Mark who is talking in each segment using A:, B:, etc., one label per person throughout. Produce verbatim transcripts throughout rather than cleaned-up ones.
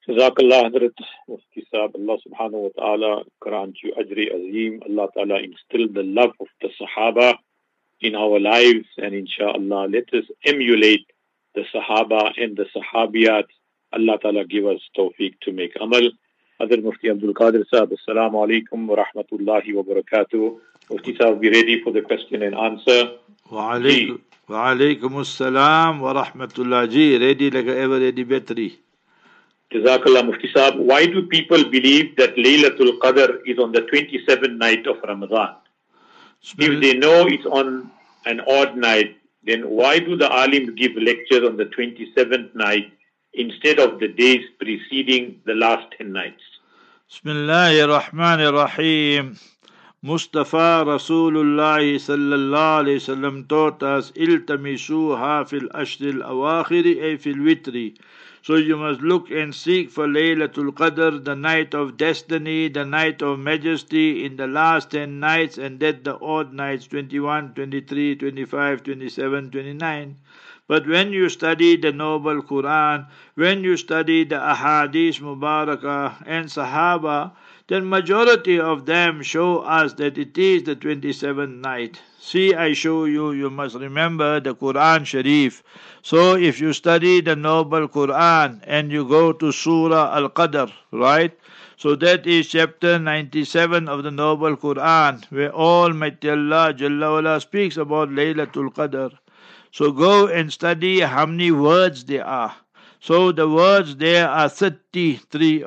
A: Jazakallah Hazrat Mufti Saab, Allah subhanahu wa ta'ala grant you ajri azim. Allah ta'ala instill the love of the Sahaba in our lives, and inshallah let us emulate the Sahaba and the Sahabiyat. Allah ta'ala give us tawfiq to make amal. Hazrat Mufti Abdul Qadir Saab, Assalamu alaikum wa rahmatullahi wa barakatuh. Mufti Saab, be ready for the question and answer.
B: Wa alaikum wa alaikum assalam wa rahmatullah ji. Ready like ever ready battery.
A: Jazakallah Mufti Saab. Why do people believe that Laylatul Qadr is on the twenty-seventh night of Ramadan? If they know it's on an odd night, then why do the alims give lectures on the twenty-seventh night instead of the days preceding the last ten nights?
B: Bismillahir Rahmanir Rahim. Mustafa Rasulullah sallallahu alayhi wasallam taught us iltamisuha fil ashril awakhiri ay fil witri. So you must look and seek for Laylatul Qadr, the night of destiny, the night of majesty, in the last ten nights, and that the odd nights, twenty-one, twenty-three, twenty-five, twenty-seven, twenty-nine. But when you study the noble Quran, when you study the Ahadith Mubarakah and Sahaba, then majority of them show us that it is the twenty-seventh night. See, I show you, you must remember the Quran Sharif. So if you study the noble Quran and you go to Surah Al-Qadr, right? So that is chapter ninety-seven of the noble Quran, where Almighty Allah Jalla wala speaks about Laylatul Qadr. So go and study how many words there are. So the words there are thirty-three.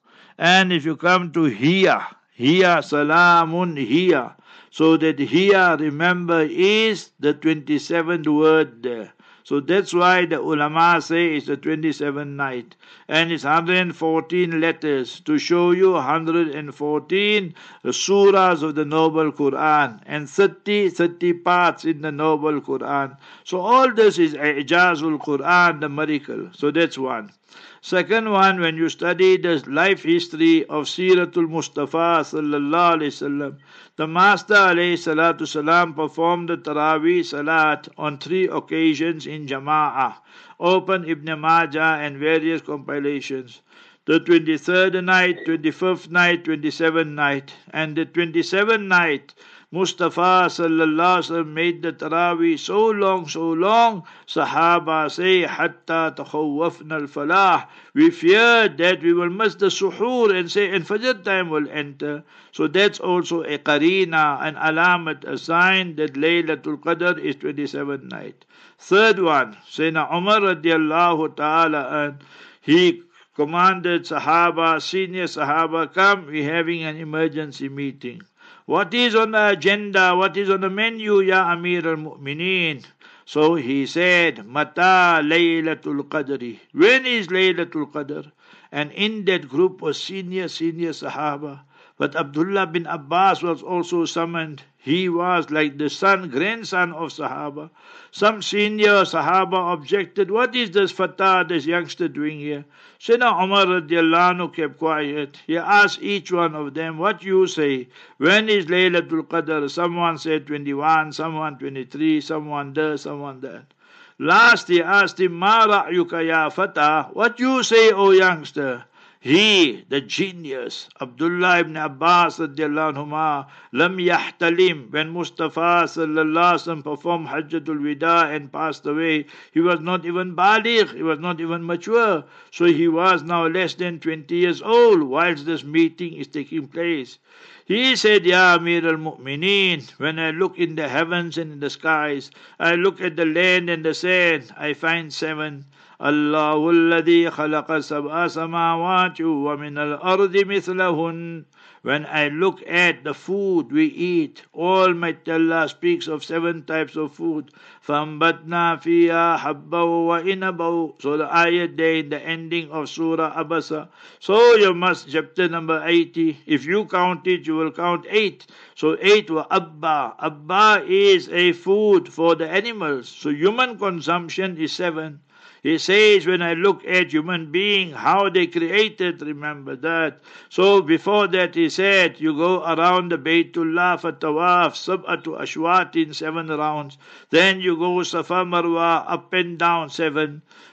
B: And if you come to Hiya, Hiya Salamun Hiya, so that Hiya, remember, is the twenty-seventh word there. So that's why the ulama say it's the twenty-seventh night. And it's one hundred fourteen letters to show you one hundred fourteen surahs of the noble Quran and thirty, thirty parts in the noble Quran. So all this is Ijazul Quran, the miracle. So that's one. Second one, when you study the life history of Siratul Mustafa sallallahu alayhi wasallam, the Master alayhi salatu salam performed the Taraweeh Salat on three occasions in Jama'ah. Open Ibn Majah and various compilations. The twenty-third night, twenty-fifth night, twenty-seventh night, and the twenty-seventh night, Mustafa sallallahu alaihi wasallam made the Taraweeh so long, so long. Sahaba say, hatta takhawwafna al-falah. We feared that we will miss the suhoor and say, and Fajr time will enter. So that's also a qarina, an alamat, a sign that Laylatul Qadr is twenty-seventh night. Third one, Sayyidina Umar radiallahu ta'ala, and he commanded Sahaba, senior Sahaba, come, we're having an emergency meeting. What is on the agenda? What is on the menu, Ya Amir al-Mu'mineen? So he said, Mata Laylatul Qadri. When is Laylatul Qadr? And in that group was senior, senior Sahaba. But Abdullah bin Abbas was also summoned. He was like the son, grandson of Sahaba. Some senior Sahaba objected, what is this fatah, this youngster doing here? Sayyidina Umar radiallahu anhu kept quiet. He asked each one of them, what you say? When is Laylatul Qadr? Someone said twenty-one, someone twenty-three, someone this, someone that. Last he asked him, Ma ra'yuka ya fatah? What you say, O youngster? He, the genius, Abdullah ibn Abbas radiallahu anhuma, lam yahtalim, when Mustafa sallallahu alaihi wasallam performed Hajjatul Wida and passed away, he was not even baligh, he was not even mature. So he was now less than twenty years old whilst this meeting is taking place. He said, Ya Amir al-Mu'mineen, when I look in the heavens and in the skies, I look at the land and the sand, I find seven. Allahu alladhi khalaqa sab'a samawati wa min al-ardi mithlahun. When I look at the food we eat, Almighty Allah speaks of seven types of food. فَأَنبَتْنَا فِيهَا حَبًّا وَإِنَبًا. So the ayat there in the ending of Surah Abasa. So you must, chapter number eighty, if you count it, you will count eight. So eight were Abba. Abba is a food for the animals. So human consumption is seven. He says, when I look at human being, how they created, remember that. So before that he said, you go around the Baytullah for tawaf, sab'atu ashwatin, seven rounds. Then you go Safa Marwa, up and down, seven.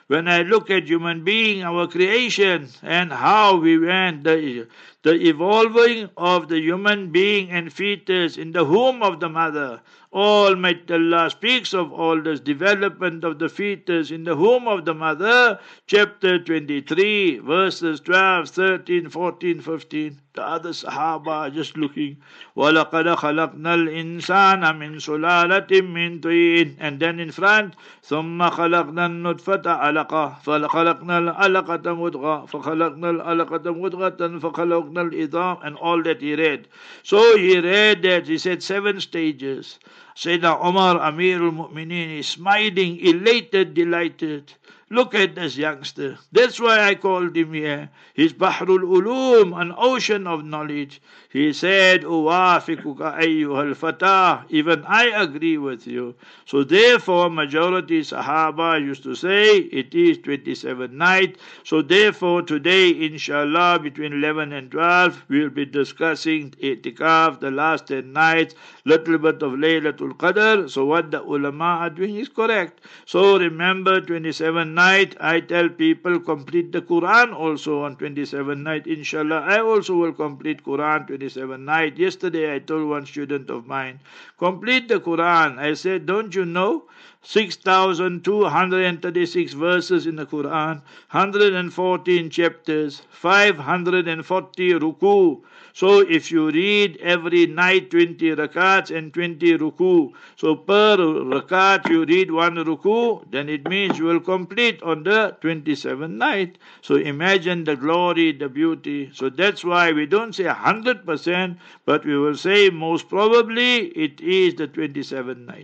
B: when I look at human being, our creation, and how we went, the, the evolving of the human being and fetus in the womb of the mother. Almighty Allah speaks of all this development of the fetus in the womb of the mother, chapter twenty-three, verses twelve, thirteen, fourteen, fifteen. The other Sahaba are just looking. وَلَقَدْ خَلَقْنَا الْإِنسَانَ مِنْ سُلَالَةٍ مِنْ طِينٍ. And then in front, ثُمَّ خَلَقْنَا النُّطْفَةَ عَلَقَةً فَخَلَقْنَا الْعَلَقَةَ مُضْغَةً فَخَلَقْنَا الْعَلَقَةَ مُضْغَةً فَخَلَقْنَا الْعِظَامَ, and all that he read. So he read that, he said seven stages. Sayyidina Umar, Amirul Mu'mineen, is smiling, elated, delighted. Look at this youngster. That's why I called him here. He's Bahrul Ulum, an ocean of knowledge. He said, Uwafikuka ayyuhal fatah. Even I agree with you. So therefore, majority Sahaba used to say, it is twenty-seven night. So therefore, today, inshallah, between eleven and twelve, we'll be discussing I'tikaf, the last ten nights, little bit of Laylatul Qadr. So what the ulama are doing is correct. So remember, twenty-seven night, I tell people complete the Quran also on twenty-seven night. Inshallah, I also will complete Quran twenty-seven night. Yesterday I told one student of mine, complete the Quran. I said, don't you know? six thousand two hundred thirty-six verses in the Quran, one hundred fourteen chapters, five hundred forty ruku. So if you read every night twenty rakats and twenty ruku, so per rakat you read one ruku, then it means you will complete on the twenty-seventh night. So imagine the glory, the beauty. So that's why we don't say one hundred percent, but we will say most probably it is the twenty-seventh night.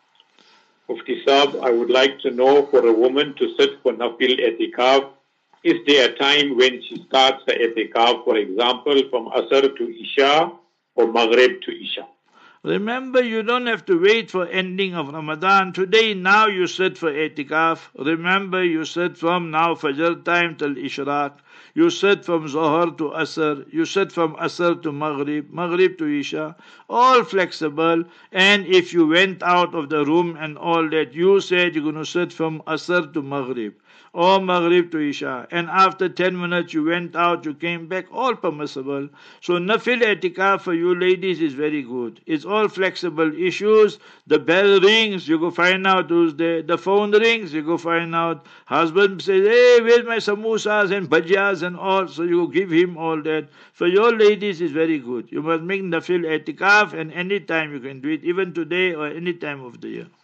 A: Mufti Saab, I would like to know, for a woman to sit for Nafil I'tikaf, is there a time when she starts the I'tikaf, for example, from Asr to Isha or Maghrib to Isha?
B: Remember, you don't have to wait for ending of Ramadan. Today, now you sit for I'tikaf. Remember, you sit from now Fajr time till Ishraq. You sit from Zohar to Asr. You sit from Asr to Maghrib, Maghrib to Isha. All flexible. And if you went out of the room and all that, you said you're going to sit from Asr to Maghrib, or Maghrib to Isha, and after ten minutes you went out, you came back, all permissible. So Nafil I'tikaf for you ladies is very good. It's all flexible issues. The bell rings, you go find out who's there. The phone rings, you go find out. Husband says, hey, where's my samosas and bhajiyas and all? So you give him all that. For your ladies is very good. You must make Nafil I'tikaf, and any time you can do it, even today or any time of the year.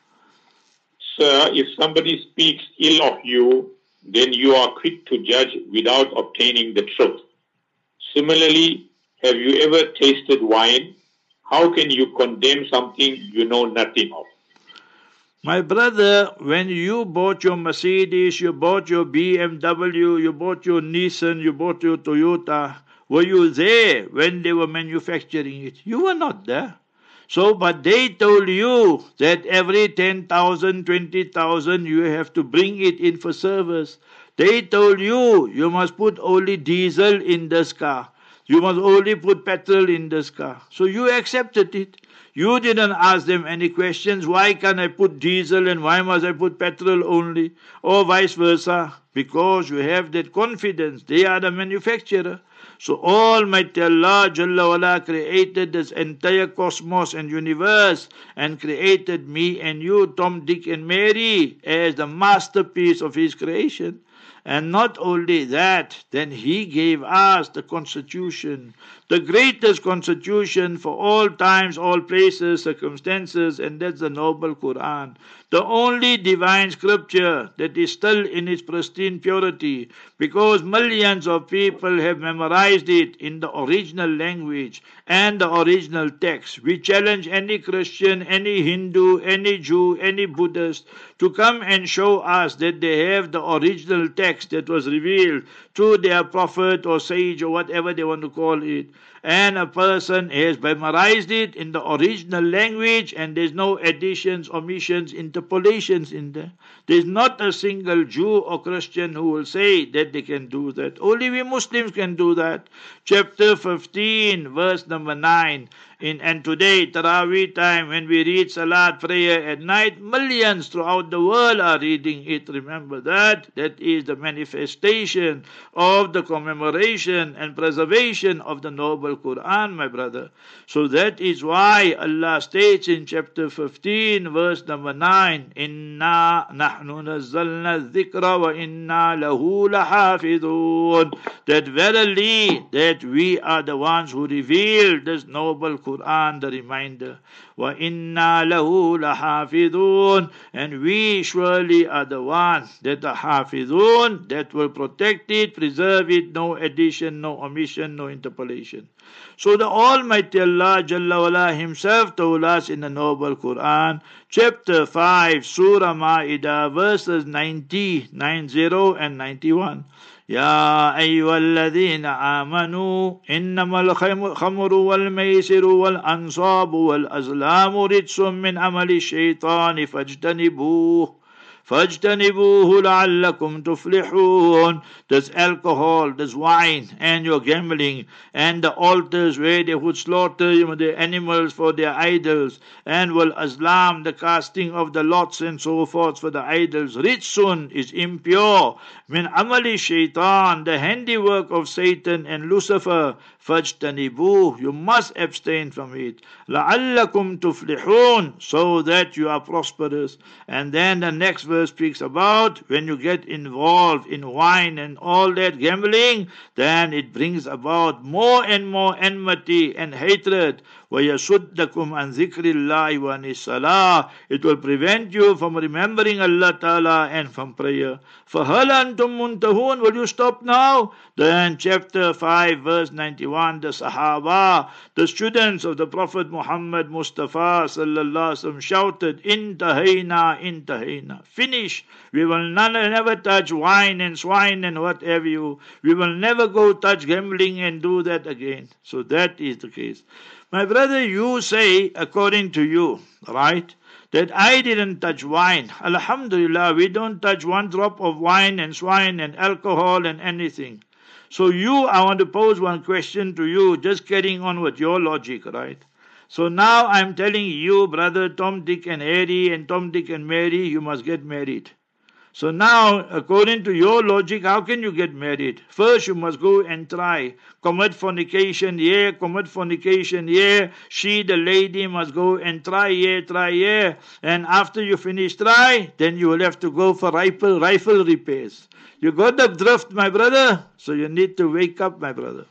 A: Sir, if somebody speaks ill of you, then you are quick to judge without obtaining the truth. Similarly, have you ever tasted wine? How can you condemn something you know nothing of?
B: My brother, when you bought your Mercedes, you bought your B M W, you bought your Nissan, you bought your Toyota, were you there when they were manufacturing it? You were not there. So, but they told you that every ten thousand, twenty thousand, you have to bring it in for service. They told you, you must put only diesel in this car. You must only put petrol in this car. So you accepted it. You didn't ask them any questions. Why can't I put diesel and why must I put petrol only? Or vice versa. Because you have that confidence. They are the manufacturer. So Almighty Allah Jalla wala created this entire cosmos and universe and created me and you, Tom, Dick and Mary, as the masterpiece of His creation. And not only that, then He gave us the constitution, the greatest constitution for all times, all places, circumstances, and that's the noble Quran. The only divine scripture that is still in its pristine purity, because millions of people have memorized it in the original language and the original text. We challenge any Christian, any Hindu, any Jew, any Buddhist to come and show us that they have the original text that was revealed to their prophet or sage or whatever they want to call it. And a person has memorized it in the original language and there's no additions, omissions, interpolations in there. There's not a single Jew or Christian who will say that they can do that. Only we Muslims can do that. Chapter fifteen, verse number nine. In and today, Taraweeh time, when we read Salat prayer at night, millions throughout the world are reading it. Remember that. That is the manifestation of the commemoration and preservation of the noble Quran, my brother. So that is why Allah states in chapter fifteen, verse number nine, Inna nahnu nazzalna dhikra wa inna lahu lahafidun. That verily, that we are the ones who revealed this noble Quran, the reminder. Wa inna lahu lahafidun. And we surely are the ones that are hafidun, that will protect it, preserve it, no addition, no omission, no interpolation. So the Almighty Allah Jalla wala Himself told us in the noble Quran, chapter five, Surah Ma'idah, verses ninety, ninety and ninety-one. يا أيها الذين آمنوا إنما الخمر والميسر والأنصاب والأزلام رجس من عمل الشيطان فاجتنبوه فَاجْتَنِبُوهُ لَعَلَّكُمْ تُفْلِحُونَ. This alcohol, this wine, and your gambling, and the altars where they would slaughter you know, the animals for their idols, and wal azlam, the casting of the lots and so forth for the idols. Ritsun is impure. Min amali shaitan, the handiwork of Satan and Lucifer. فَاجْتَنِبُوهُ, you must abstain from it. لَعَلَّكُمْ تُفْلِحُونَ, so that you are prosperous. And then the next verse speaks about when you get involved in wine and all that gambling, then it brings about more and more enmity and hatred. وَيَسُدَّكُمْ عَنْ ذِكْرِ اللَّهِ وَعَنِ الصَّلَاةِ, it will prevent you from remembering Allah Ta'ala and from prayer. فَهَلْ أَنْتُمْ مُنْتَهُونَ, will you stop now? Then chapter five, verse ninety-one, the Sahaba, the students of the Prophet Muhammad Mustafa Sallallahu Alaihi Wasallam shouted, Intahayna, Intahayna, finish. We will none, never touch wine and swine and what have you. We will never go touch gambling and do that again. So that is the case. My brother, you say, according to you, right, that I didn't touch wine. Alhamdulillah, we don't touch one drop of wine and swine and alcohol and anything. So you, I want to pose one question to you, just carrying on with your logic, right? So now I'm telling you, brother Tom, Dick and Harry and Tom, Dick and Mary, you must get married. So now, according to your logic, how can you get married? First, you must go and try. Commit fornication, yeah, commit fornication, yeah. She, the lady, must go and try, yeah, try, yeah. And after you finish try, then you will have to go for rifle, rifle repairs. You got the drift, my brother? So you need to wake up, my brother.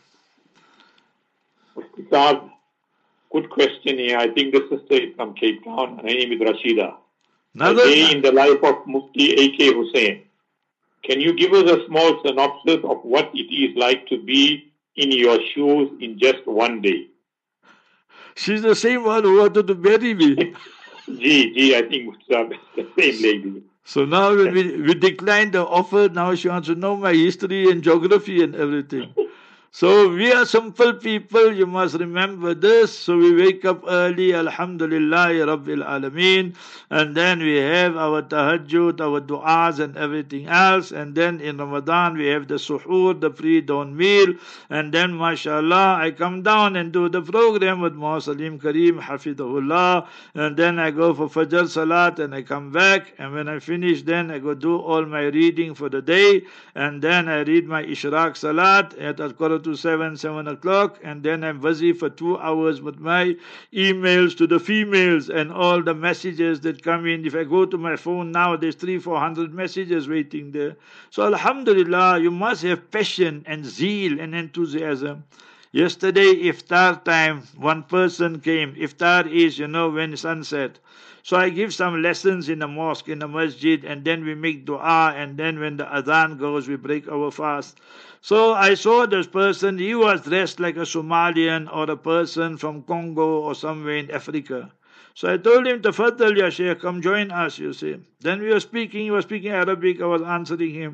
A: Saab, good question here. I think the sister is from Cape Town. Her name is Rashida.
B: Another
A: a day in the life of Mufti A K Hussain. Can you give us a small synopsis of what it is like to be in your shoes in just one day?
B: She's the same one who wanted to marry me.
A: Gee, gee, I think it's the same lady.
B: So now when we, we declined the offer, now she wants to know my history and geography and everything. So we are simple people, you must remember this. So we wake up early, Alhamdulillah, Rabbil Alameen, and then we have our tahajjud, our du'as and everything else, and then in Ramadan we have the suhoor, the pre-dawn meal, and then mashallah, I come down and do the program with Muhammad Salim Kareem, Hafidahullah, and then I go for Fajr Salat and I come back, and when I finish then I go do all my reading for the day, and then I read my Ishraq Salat at Al-Qur'an to seven, seven o'clock, and then I'm busy for two hours with my emails to the females and all the messages that come in. If I go to my phone now, there's three, four hundred messages waiting there. So Alhamdulillah, you must have passion and zeal and enthusiasm. Yesterday, iftar time, one person came. Iftar is, you know, when sunset. So I give some lessons in the mosque, in the masjid, and then we make dua, and then when the adhan goes, we break our fast. So I saw this person, he was dressed like a Somalian or a person from Congo or somewhere in Africa. So I told him, Tafaddal ya Shaykh, come join us, you see. Then we were speaking, he was speaking Arabic, I was answering him.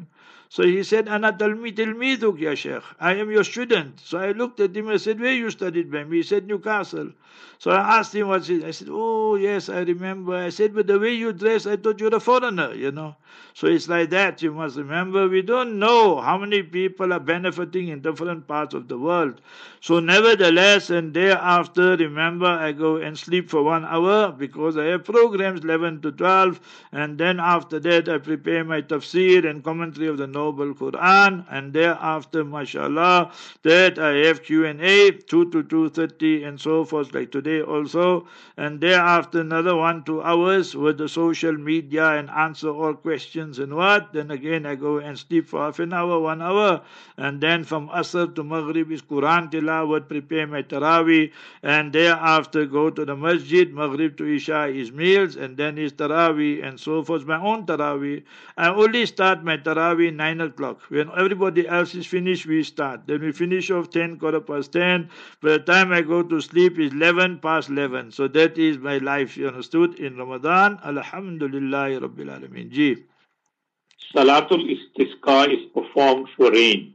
B: So he said, Ana talmi tilmiduk ya Sheikh. I am your student. So I looked at him and said, where you studied by me? He said, Newcastle. So I asked him what's it. I said, oh yes, I remember. I said, but the way you dress, I thought you were a foreigner, you know. So it's like that. You must remember, we don't know how many people are benefiting in different parts of the world. So nevertheless, and thereafter, remember, I go and sleep for one hour because I have programs eleven to twelve, and then after that I prepare my tafsir and commentary of the Noble Quran, and thereafter, mashallah, that I have Q and A, two to two thirty and so forth, like today also, and thereafter another one, two hours with the social media and answer all questions and what, then again I go and sleep for half an hour, one hour, and then from Asr to Maghrib is Quran tilawat, prepare my Taraweeh, and thereafter go to the masjid, Maghrib to Isha is meals, and then is Taraweeh and so forth, my own Taraweeh. I only start my Taraweeh nine o'clock. When everybody else is finished, we start. Then we finish off ten, quarter past ten. By the time I go to sleep is eleven past eleven. So that is my life, you understood, in Ramadan. Alhamdulillah Rabbil Alameen. Ji.
A: Salatul Istisqa is performed for rain.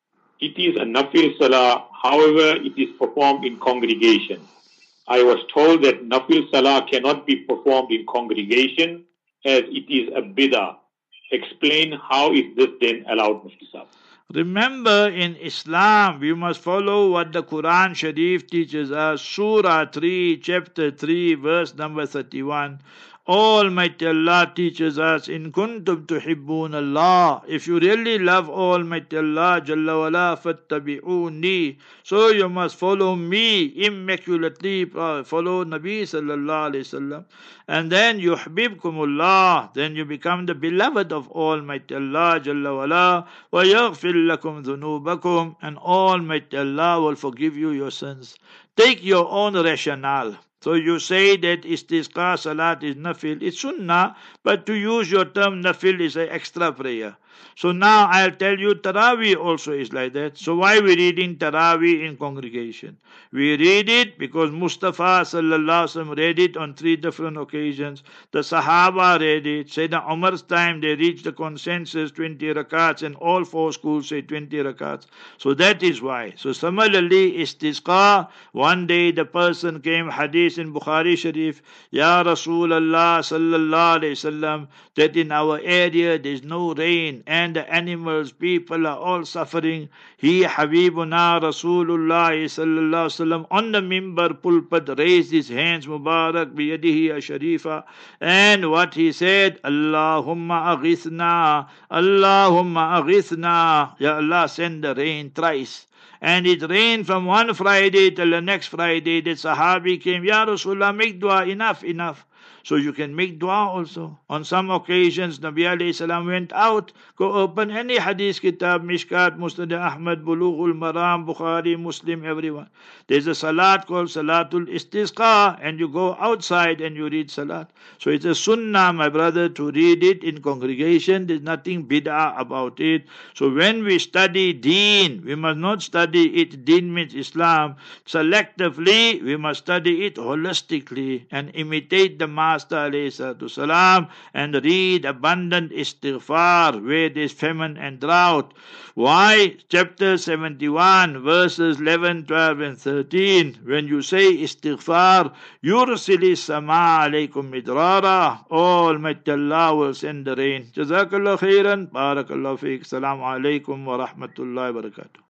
A: It is a nafil salah, however, it is performed in congregation. I was told that nafil salah cannot be performed in congregation as it is a bid'ah. Explain how is this then allowed, Mufti Sahib?
B: Remember, in Islam, we must follow what the Quran Sharif teaches us. Surah three, chapter three, verse number thirty-one. Almighty Allah teaches us, in kuntum tuhibbun Allah, if you really love Almighty Allah Jalla wala fattabi'uni, so you must follow me immaculately, follow Nabi sallallahu alayhi wasallam, and then yuhbibkumullah, then you become the beloved of Almighty Allah Jalla wala, wa yaghfir lakum dhunubakum, and Almighty Allah will forgive you your sins. Take your own rationale. So you say that istisqa salat is nafil, it's sunnah, but to use your term nafil is an extra prayer. So now I'll tell you Taraweeh also is like that. So why we reading Taraweeh in congregation? We read it because Mustafa sallallahu alaihi wasallam read it on three different occasions. The Sahaba read it. Sayyidina Umar's time they reached the consensus twenty rakats, and all four schools say twenty rakats. So that is why. So similarly istisqa, one day the person came, hadith in Bukhari Sharif, Ya Rasulullah sallallahu alaihi wasallam, that in our area there is no rain and the animals, people are all suffering. He Habibuna Rasulullah sallallahu alaihi wasallam on the mimbar pulpit raised his hands Mubarak biyadihi asharifa, and what he said, Allahumma aghithna, Allahumma aghithna, Ya Allah send the rain thrice. And it rained from one Friday till the next Friday. The Sahabi came, Ya Rasulullah, make dua, enough, enough. So you can make dua also. On some occasions, Nabi alayhi salam went out, go open any hadith kitab, Mishkat, Musnad Ahmad, Bulughul Maram, Bukhari, Muslim, everyone. There's a salat called Salatul Istisqa, and you go outside and you read salat. So it's a sunnah, my brother, to read it in congregation. There's nothing bid'ah about it. So when we study deen, we must not study it, deen means Islam, selectively, we must study it holistically and imitate the Master alayhi salam and read abundant istighfar where there is famine and drought. Why? Chapter seventy-one, verses eleven, twelve and thirteen. When you say istighfar, yursili sama alaykum midrara, Almighty Allah will send the rain. Jazakallah khairan, barakallahu feek. Assalamu alaikum wa rahmatullahi wa barakatuh.